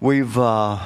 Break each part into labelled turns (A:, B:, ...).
A: We've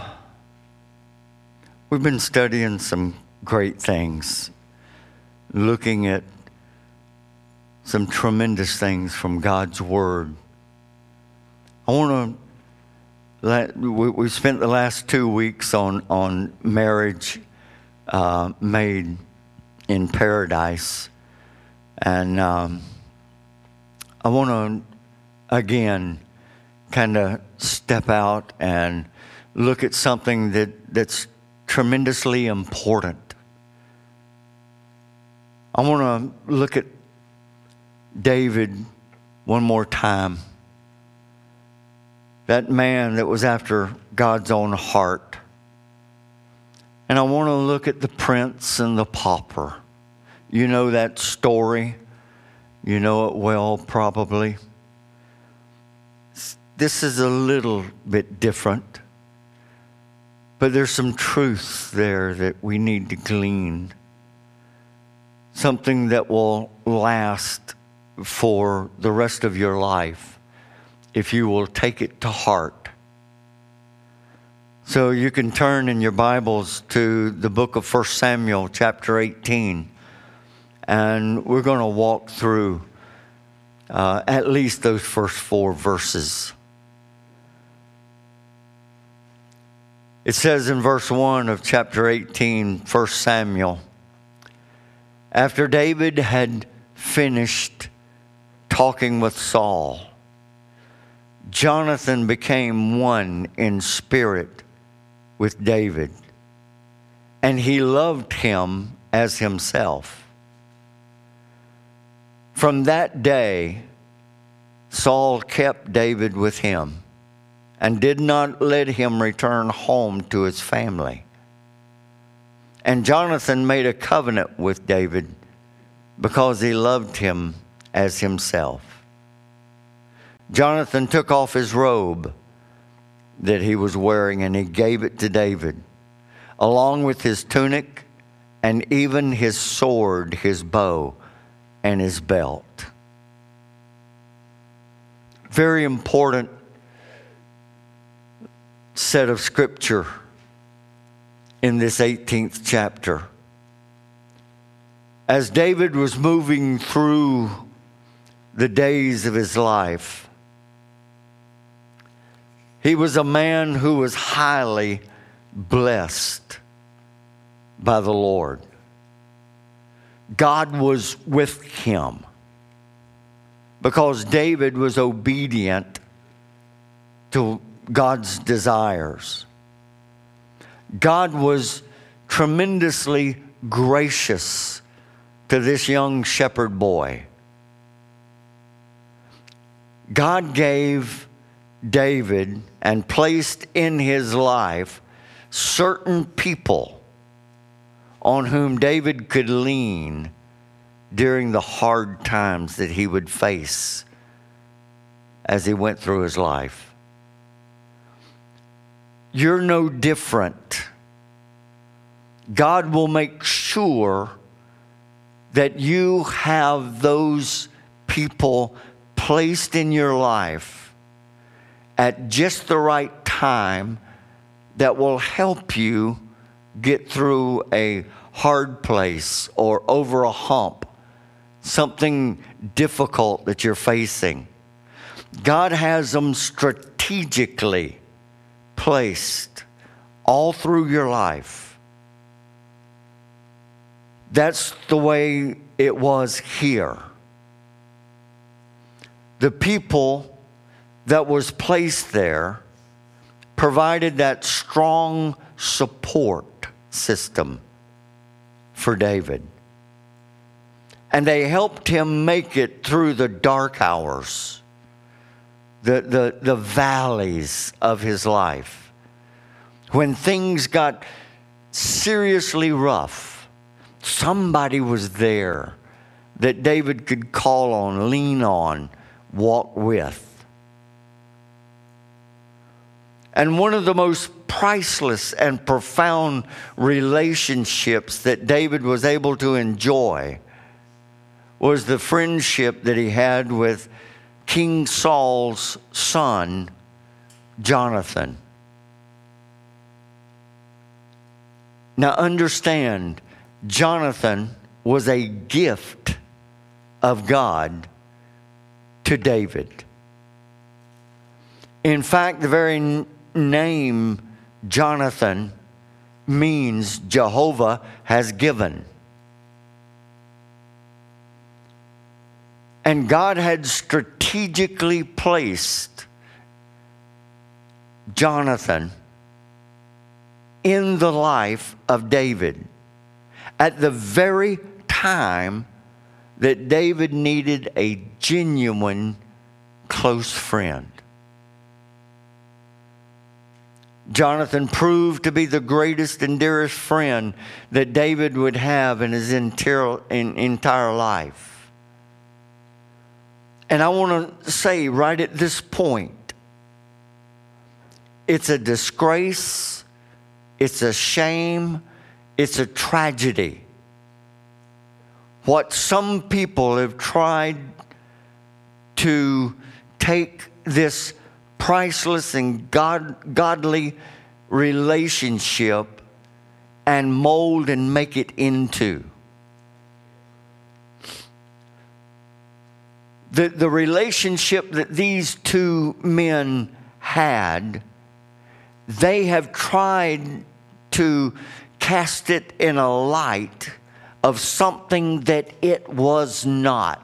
A: been studying some great things, looking at some tremendous things from God's Word. I want to we spent the last 2 weeks on marriage made in paradise, and I want to again kind of step out and look at something that's tremendously important. I want to look at David one more time. That man that was after God's own heart. And I want to look at the prince and the pauper. You know that story. You know it well, probably. This is a little bit different. But there's some truth there that we need to glean. Something that will last for the rest of your life if you will take it to heart. So you can turn in your Bibles to the book of 1 Samuel chapter 18. And we're going to walk through at least those first 4 verses. It says in verse 1 of chapter 18, 1 Samuel, after David had finished talking with Saul, Jonathan became one in spirit with David, and he loved him as himself. From that day, Saul kept David with him and did not let him return home to his family. And Jonathan made a covenant with David because he loved him as himself. Jonathan took off his robe that he was wearing and he gave it to David, along with his tunic and even his sword, his bow, and his belt. Very important set of scripture in this 18th chapter. As David was moving through the days of his life, he was a man who was highly blessed by the Lord. God was with him because David was obedient to God's desires. God was tremendously gracious to this young shepherd boy. God gave David and placed in his life certain people on whom David could lean during the hard times that he would face as he went through his life. You're no different. God will make sure that you have those people placed in your life at just the right time that will help you get through a hard place or over a hump, something difficult that you're facing. God has them strategically placed all through your life. That's the way it was here. The people that was placed there provided that strong support system for David. And they helped him make it through the dark hours, the valleys of his life. When things got seriously rough, somebody was there that David could call on, lean on, walk with. And one of the most priceless and profound relationships that David was able to enjoy was the friendship that he had with King Saul's son, Jonathan. Now understand, Jonathan was a gift of God to David. In fact, the very name Jonathan means Jehovah has given. And God had strategically placed Jonathan in the life of David at the very time that David needed a genuine close friend. Jonathan proved to be the greatest and dearest friend that David would have in his entire life. And I want to say right at this point, it's a disgrace, it's a shame, it's a tragedy. What some people have tried to take this priceless and godly relationship and mold and make it into. The relationship that these two men had, they have tried to cast it in a light of something that it was not.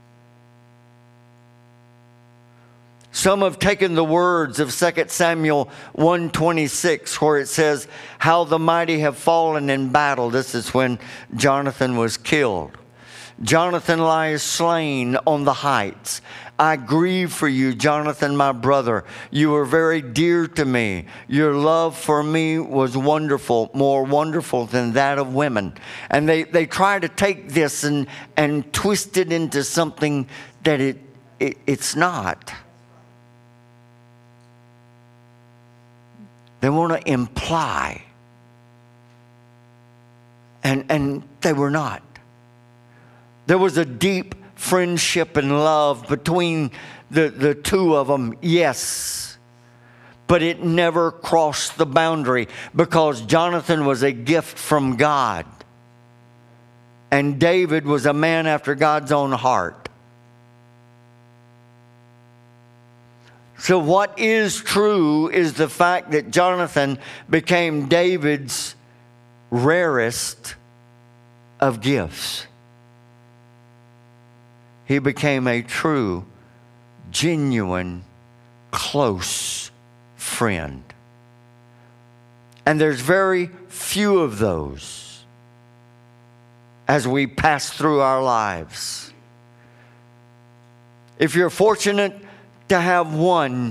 A: Some have taken the words of 2 Samuel 1:26, where it says, how the mighty have fallen in battle. This is when Jonathan was killed. Jonathan lies slain on the heights. I grieve for you, Jonathan, my brother. You were very dear to me. Your love for me was wonderful, more wonderful than that of women. And they try to take this and twist it into something that it's not. They want to imply. And they were not. There was a deep friendship and love between the two of them, yes. But it never crossed the boundary because Jonathan was a gift from God. And David was a man after God's own heart. So what is true is the fact that Jonathan became David's rarest of gifts. He became a true, genuine, close friend. And there's very few of those as we pass through our lives. If you're fortunate to have one,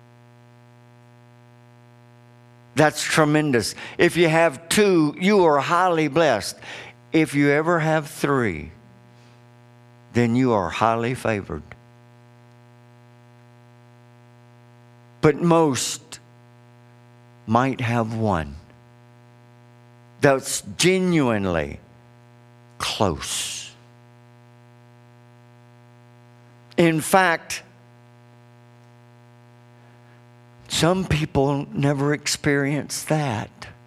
A: that's tremendous. If you have two, you are highly blessed. If you ever have three, then you are highly favored. But most might have one that's genuinely close. In fact, some people never experience that.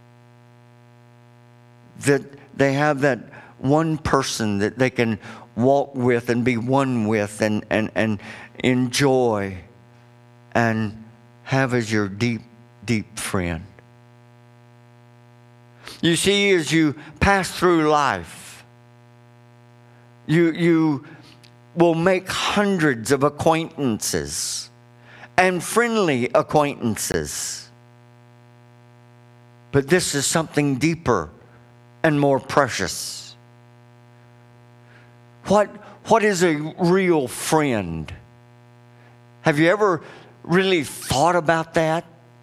A: That they have that one person that they can walk with and be one with and enjoy and have as your deep, deep friend. You see, as you pass through life, you will make hundreds of acquaintances and friendly acquaintances. But this is something deeper and more precious. What is a real friend? Have you ever really thought about that?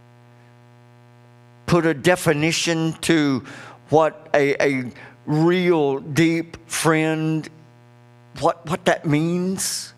A: Put a definition to what a real deep friend, what that means?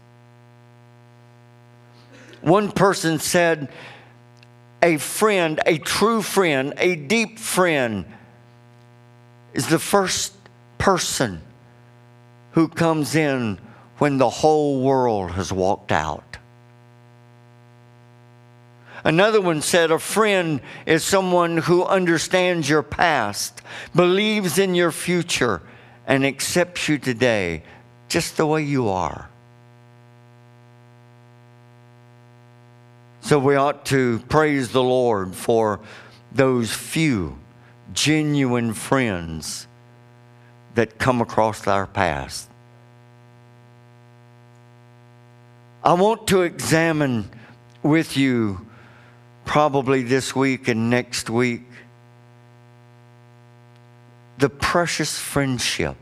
A: One person said, a friend, a true friend, a deep friend is the first person who comes in when the whole world has walked out. Another one said, a friend is someone who understands your past, believes in your future, and accepts you today just the way you are. So we ought to praise the Lord for those few genuine friends that come across our past. I want to examine with you probably this week and next week the precious friendship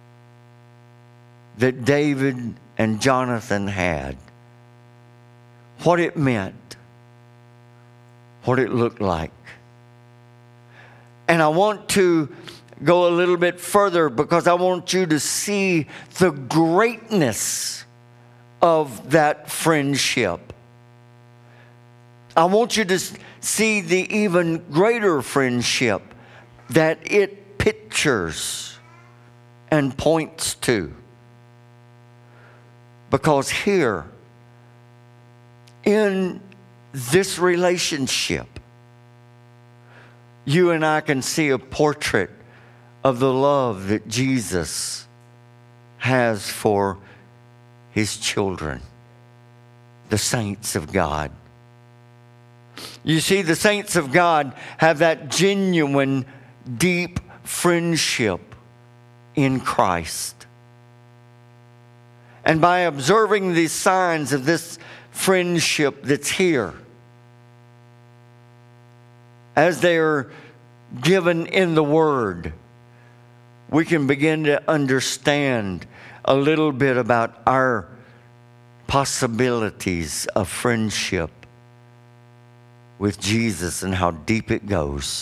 A: that David and Jonathan had. What it meant, what it looked like. And I want to go a little bit further because I want you to see the greatness of that friendship. I want you to see the even greater friendship that it pictures and points to. Because here, in this relationship, you and I can see a portrait of the love that Jesus has for His children, the saints of God. You see, the saints of God have that genuine, deep friendship in Christ. And by observing these signs of this friendship that's here, as they are given in the Word, we can begin to understand a little bit about our possibilities of friendship with Jesus and how deep it goes.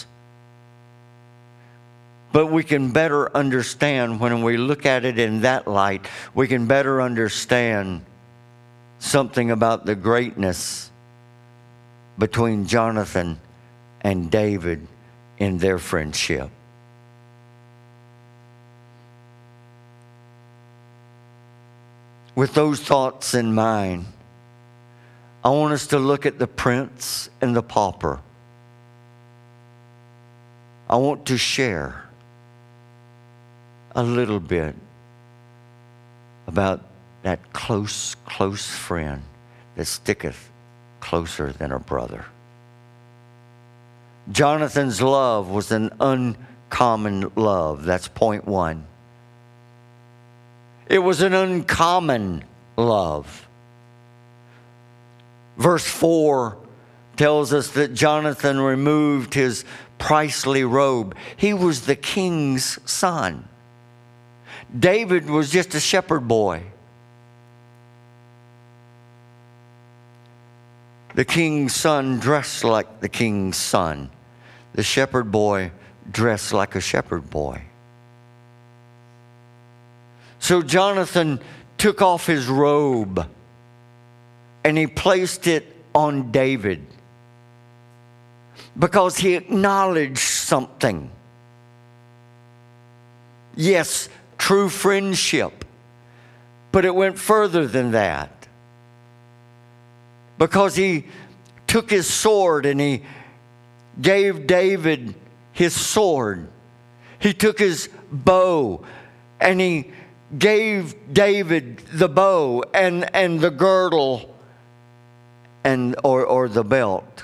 A: But we can better understand when we look at it in that light, we can better understand something about the greatness between Jonathan and David in their friendship. With those thoughts in mind, I want us to look at the prince and the pauper. I want to share a little bit about that close friend that sticketh closer than a brother. Jonathan's love was an uncommon love. That's point one. It was an uncommon love. Verse 4 tells us that Jonathan removed his princely robe. He was the king's son. David was just a shepherd boy. The king's son dressed like the king's son. The shepherd boy dressed like a shepherd boy. So Jonathan took off his robe and he placed it on David because he acknowledged something. Yes, true friendship, but it went further than that. Because he took his sword and he gave David his sword. He took his bow and he gave David the bow and the girdle or the belt.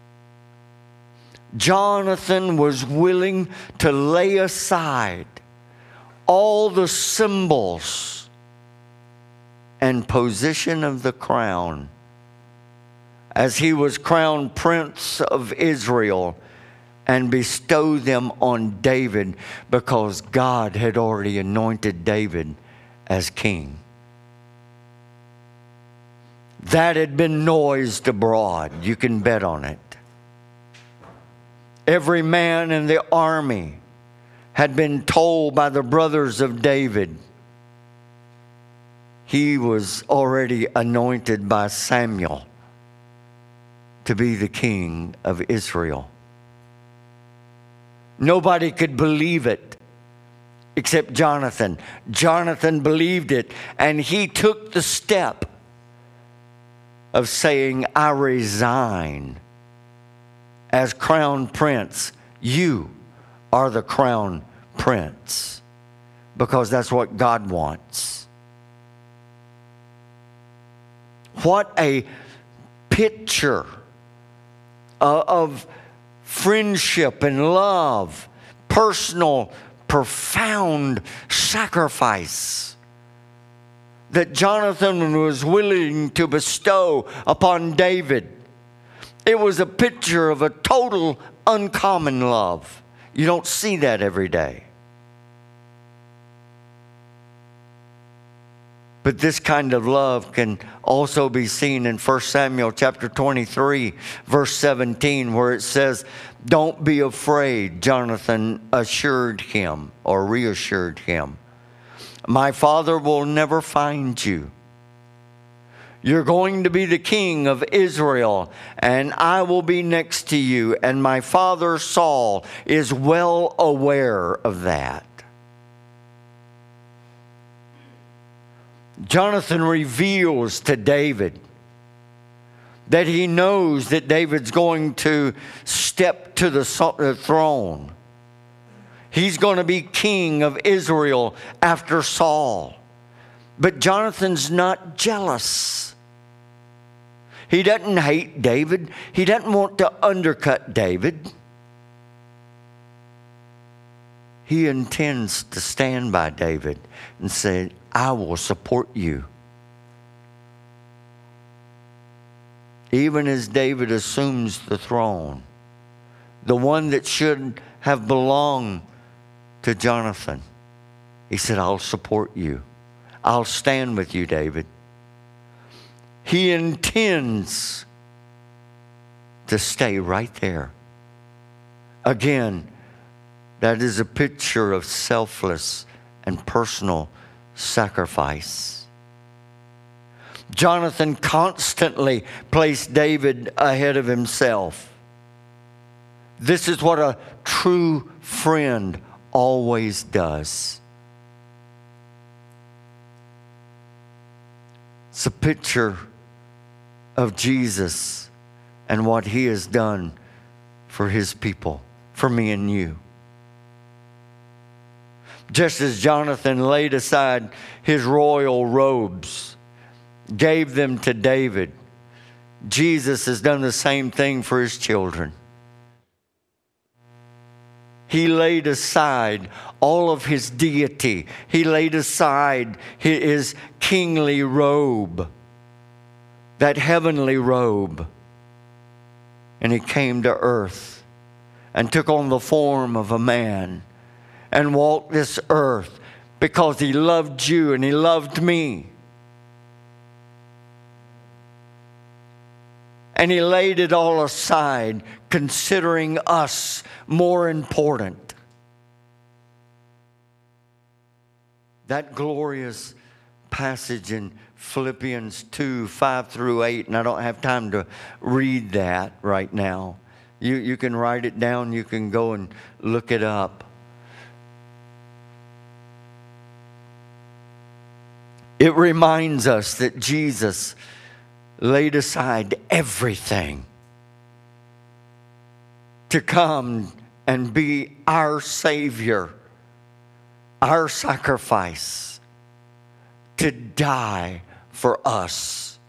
A: Jonathan was willing to lay aside all the symbols and position of the crown as he was crowned Prince of Israel and bestow them on David because God had already anointed David as king. That had been noised abroad. You can bet on it. Every man in the army had been told by the brothers of David he was already anointed by Samuel to be the king of Israel. Nobody could believe it except Jonathan. Jonathan believed it, and he took the step of saying, I resign as crown prince. You are the crown prince, because that's what God wants. What a picture of friendship and love, personal, profound sacrifice that Jonathan was willing to bestow upon David. It was a picture of a total uncommon love. You don't see that every day. But this kind of love can also be seen in 1 Samuel chapter 23, verse 17, where it says, "Don't be afraid," Jonathan assured him or reassured him. "My father will never find you. You're going to be the king of Israel, and I will be next to you, and my father Saul is well aware of that." Jonathan reveals to David that he knows that David's going to step to the throne. He's going to be king of Israel after Saul. But Jonathan's not jealous. He doesn't hate David. He doesn't want to undercut David. He intends to stand by David and say, "I will support you." Even as David assumes the throne, the one that should have belonged to Jonathan, he said, "I'll support you. I'll stand with you, David." He intends to stay right there. Again, that is a picture of selfless and personal sacrifice. Jonathan constantly placed David ahead of himself. This is what a true friend always does. It's a picture of Jesus and what he has done for his people, for me and you. Just as Jonathan laid aside his royal robes, gave them to David, Jesus has done the same thing for his children. He laid aside all of his deity. He laid aside his kingly robe, that heavenly robe. And he came to earth and took on the form of a man and walked this earth because he loved you and he loved me. And he laid it all aside, considering us more important. That glorious passage in Philippians 2, 5 through 8, and I don't have time to read that right now. You can write it down. You can go and look it up. It reminds us that Jesus laid aside everything to come and be our Savior, our sacrifice, to die for us.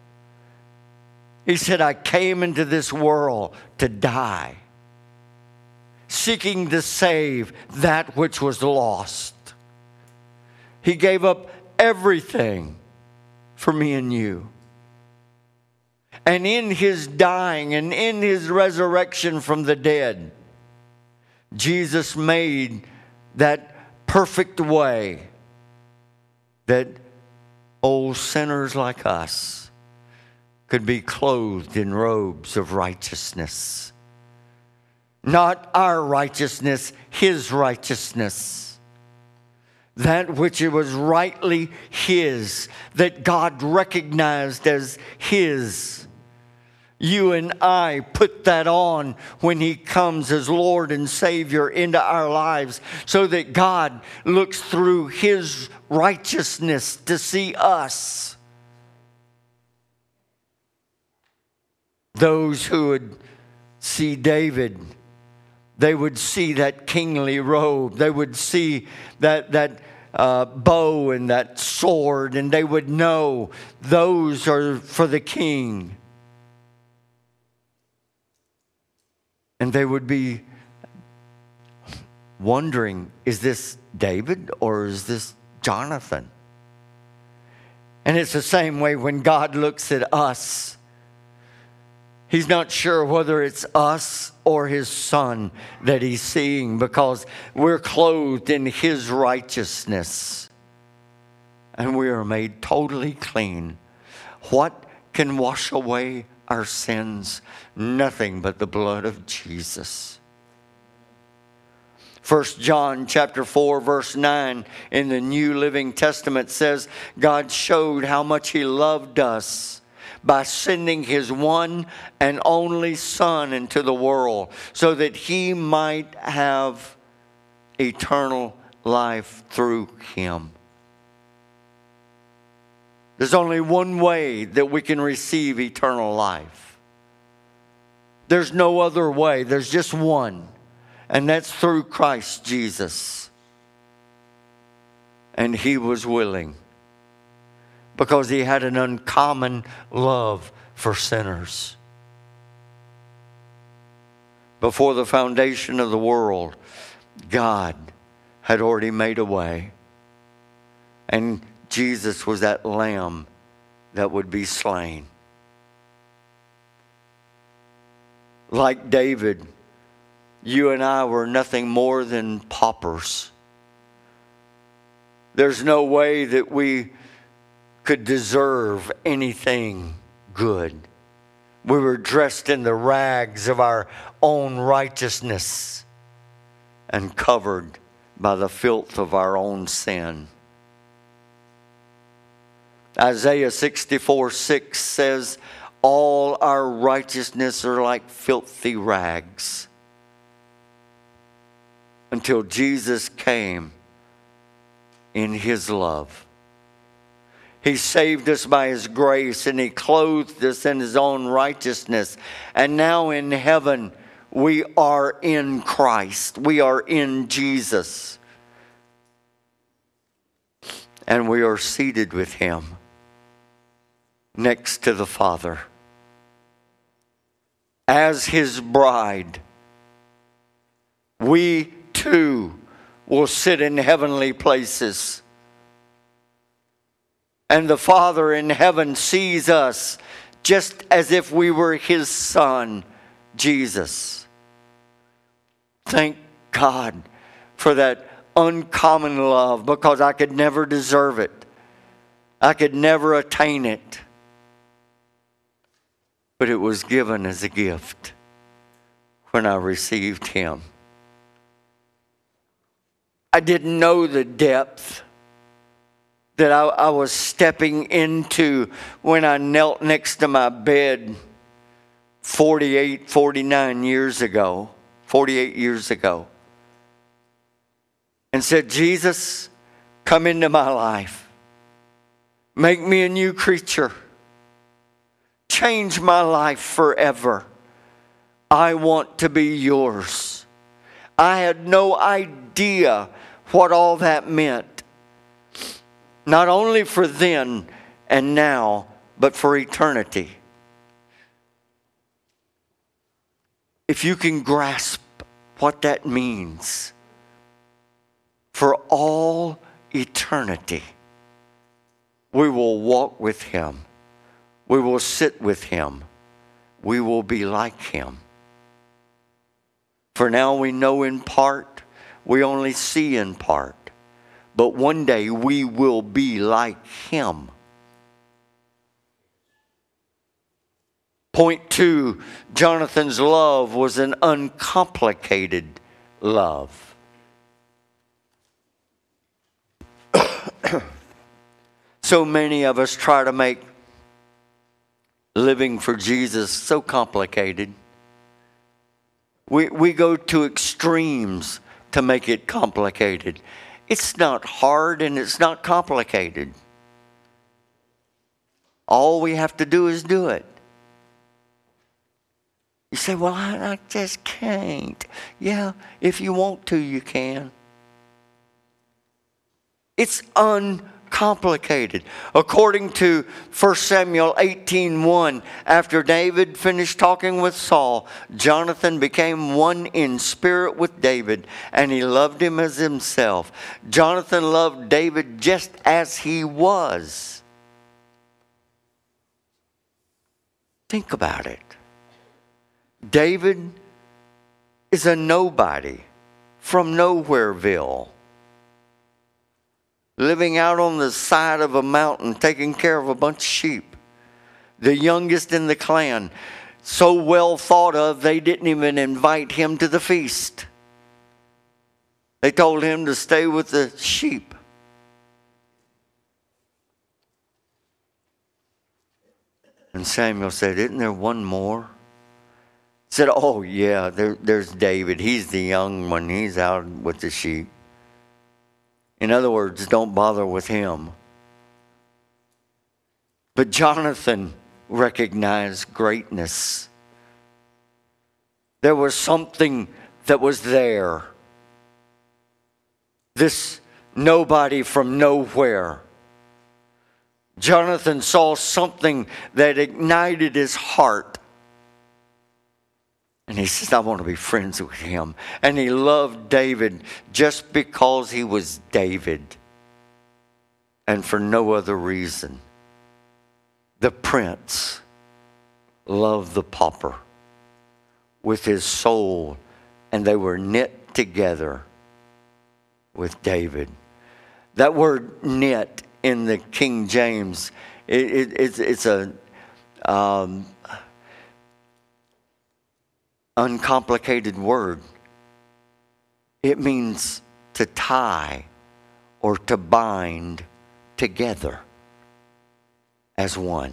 A: He said, "I came into this world to die, seeking to save that which was lost." He gave up everything for me and you. And in his dying and in his resurrection from the dead, Jesus made that perfect way that old sinners like us could be clothed in robes of righteousness. Not our righteousness, his righteousness. That which it was rightly his, that God recognized as his. You and I put that on when he comes as Lord and Savior into our lives, so that God looks through his righteousness to see us. Those who would see David, they would see that kingly robe. They would see that bow and that sword, and they would know those are for the king. And they would be wondering, is this David or is this Jonathan? And it's the same way when God looks at us. He's not sure whether it's us or His Son that He's seeing, because we're clothed in His righteousness and we are made totally clean. What can wash away our sins? Nothing but the blood of Jesus. 1 John chapter 4 verse 9 in the New Living Testament says, God showed how much He loved us by sending His one and only Son into the world so that He might have eternal life through Him. There's only one way that we can receive eternal life. There's no other way. There's just one. And that's through Christ Jesus. And He was willing, because He had an uncommon love for sinners. Before the foundation of the world, God had already made a way. And Jesus was that lamb that would be slain. Like David, you and I were nothing more than paupers. There's no way that we could deserve anything good. We were dressed in the rags of our own righteousness and covered by the filth of our own sin. Isaiah 64:6 says, all our righteousness are like filthy rags, until Jesus came in His love. He saved us by His grace, and He clothed us in His own righteousness. And now in heaven, we are in Christ. We are in Jesus. And we are seated with Him next to the Father as His bride. We too will sit in heavenly places. And the Father in heaven sees us just as if we were His Son, Jesus. Thank God for that uncommon love, because I could never deserve it. I could never attain it. But it was given as a gift when I received Him. I didn't know the depth that I was stepping into when I knelt next to my bed 48 years ago, and said, Jesus, come into my life. Make me a new creature. Change my life forever. I want to be yours. I had no idea what all that meant. Not only for then and now, but for eternity. If you can grasp what that means, for all eternity, we will walk with Him. We will sit with Him. We will be like Him. For now we know in part, we only see in part. But one day we will be like Him. Point 2, Jonathan's love was an uncomplicated love. So many of us try to make living for Jesus so complicated. We go to extremes to make it complicated. It's not hard and it's not complicated. All we have to do is do it. You say, well, I just can't. Yeah, if you want to, you can. It's uncomplicated. According to 1 Samuel 18:1, after David finished talking with Saul, Jonathan became one in spirit with David, and he loved him as himself. Jonathan loved David just as he was. Think about it. David is a nobody from Nowhereville, living out on the side of a mountain, taking care of a bunch of sheep. The youngest in the clan, so well thought of, they didn't even invite him to the feast. They told him to stay with the sheep. And Samuel said, isn't there one more? He said, oh yeah, there's David. He's the young one. He's out with the sheep. In other words, don't bother with him. But Jonathan recognized greatness. There was something that was there. This nobody from nowhere. Jonathan saw something that ignited his heart. And he says, I want to be friends with him. And he loved David just because he was David. And for no other reason. The prince loved the pauper with his soul. And they were knit together with David. That word knit in the King James, it's a uncomplicated word. It means to tie or to bind together as one.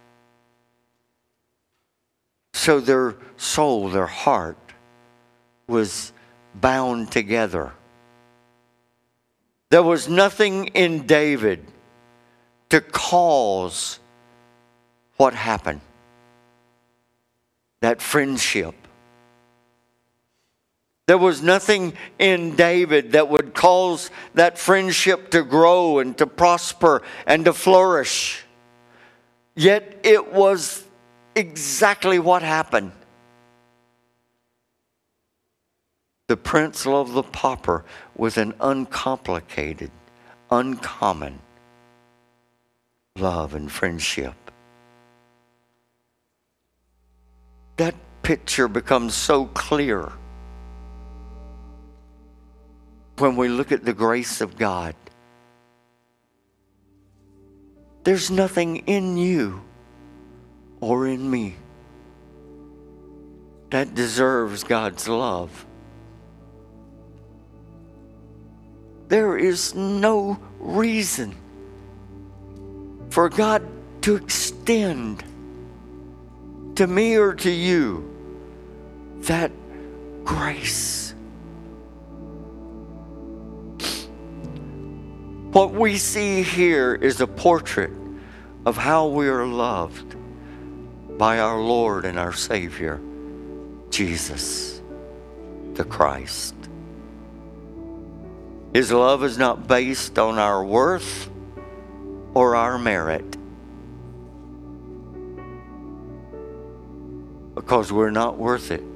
A: So their soul, their heart was bound together. There was nothing in David to cause what happened. That friendship. There was nothing in David that would cause that friendship to grow and to prosper and to flourish. Yet it was exactly what happened. The prince loved the pauper with an uncomplicated, uncommon love and friendship. That picture becomes so clear when we look at the grace of God. There's nothing in you or in me that deserves God's love. There is no reason for God to extend to me or to you that grace. What we see here is a portrait of how we are loved by our Lord and our Savior, Jesus the Christ. His love is not based on our worth or our merit, because we're not worth it,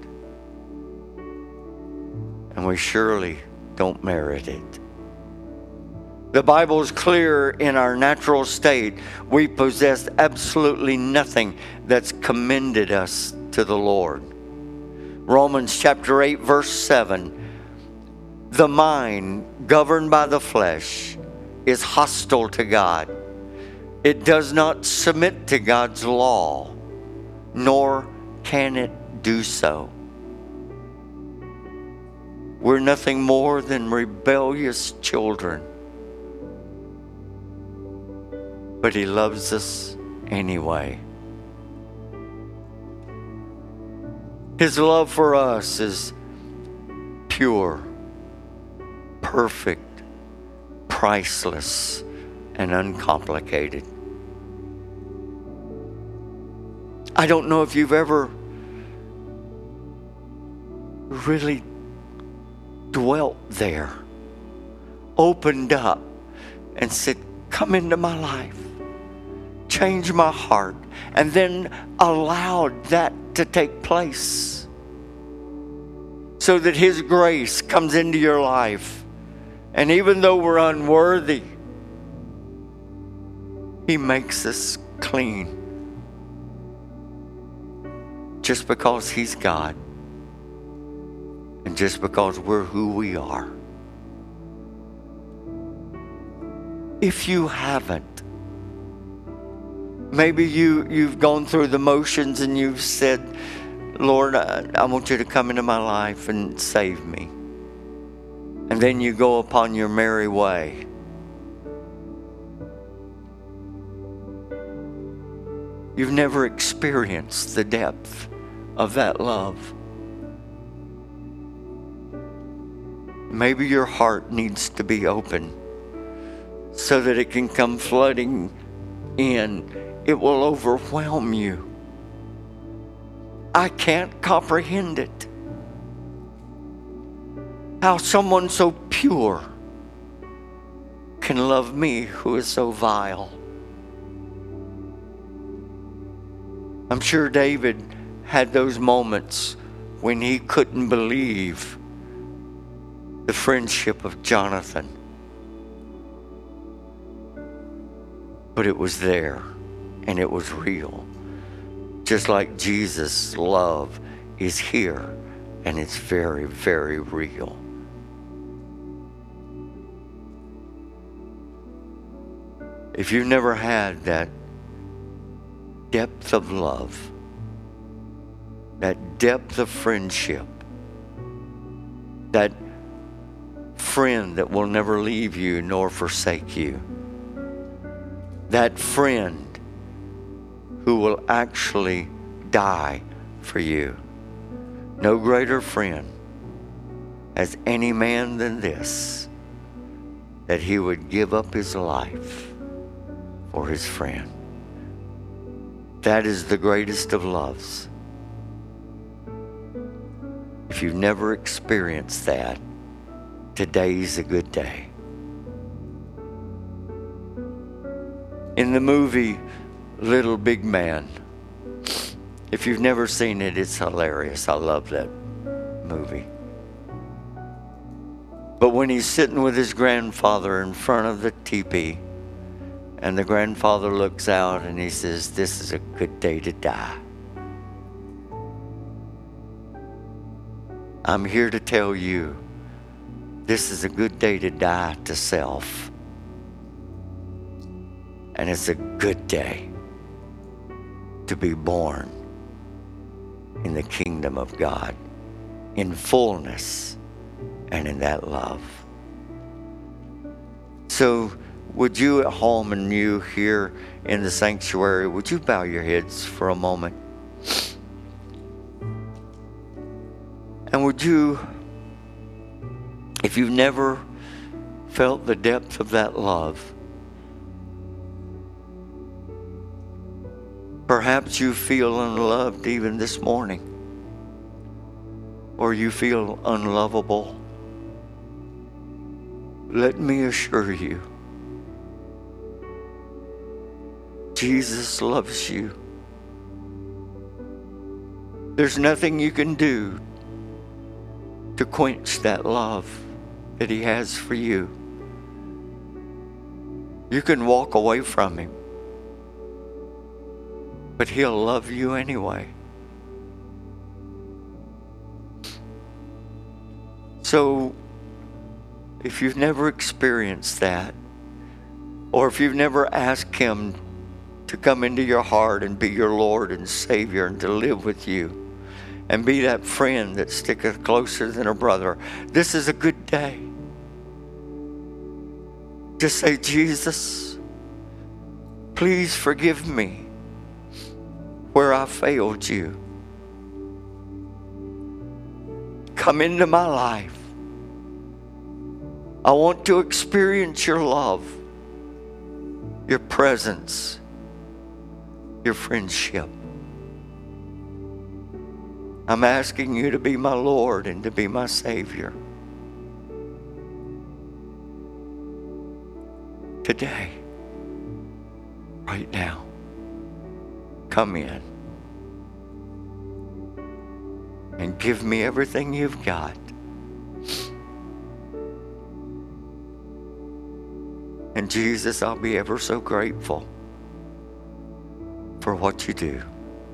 A: and we surely don't merit it. The Bible is clear in our natural state. We possess absolutely nothing that's commended us to the Lord. Romans chapter 8, verse 7. The mind governed by the flesh is hostile to God. It does not submit to God's law, nor can it do so. We're nothing more than rebellious children. But He loves us anyway. His love for us is pure, perfect, priceless, and uncomplicated. I don't know if you've ever really dwelt there, opened up and said, come into my life, change my heart, and then allowed that to take place so that His grace comes into your life. And even though we're unworthy, He makes us clean just because He's God and just because we're who we are. If you haven't, maybe you've gone through the motions and you've said, Lord, I want you to come into my life and save me. And then you go upon your merry way. You've never experienced the depth of that love. Maybe your heart needs to be open so that it can come flooding in. It will overwhelm you. I can't comprehend it. How someone so pure can love me who is so vile. I'm sure David had those moments when he couldn't believe the friendship of Jonathan. But it was there, and it was real. Just like Jesus' love is here, and it's very, very real. If you've never had that depth of love, that depth of friendship, that friend that will never leave you nor forsake you, that friend who will actually die for you. No greater friend has any man than this, that he would give up his life for his friend. That is the greatest of loves. If you've never experienced that, today's a good day. In the movie Little Big Man, if you've never seen it, it's hilarious. I love that movie. But when he's sitting with his grandfather in front of the teepee, and the grandfather looks out and he says, "This is a good day to die." I'm here to tell you, this is a good day to die to self. And it's a good day to be born in the kingdom of God, in fullness and in that love. So would you at home and you here in the sanctuary, would you bow your heads for a moment? And would you, if you've never felt the depth of that love, perhaps you feel unloved even this morning, or you feel unlovable. Let me assure you, Jesus loves you. There's nothing you can do to quench that love that He has for you. You can walk away from Him, but He'll love you anyway. So, if you've never experienced that, or if you've never asked Him to come into your heart and be your Lord and Savior and to live with you and be that friend that sticketh closer than a brother, this is a good day. Just say, "Jesus, please forgive me where I failed you. Come into my life. I want to experience your love, your presence, your friendship." I'm asking you to be my Lord and to be my Savior. Today, right now, come in and give me everything you've got. And Jesus, I'll be ever so grateful for what you do.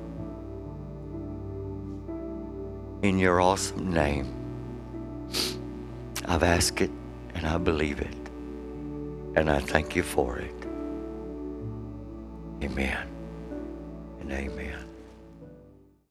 A: In your awesome name, I've asked it and I believe it. And I thank you for it. Amen and amen.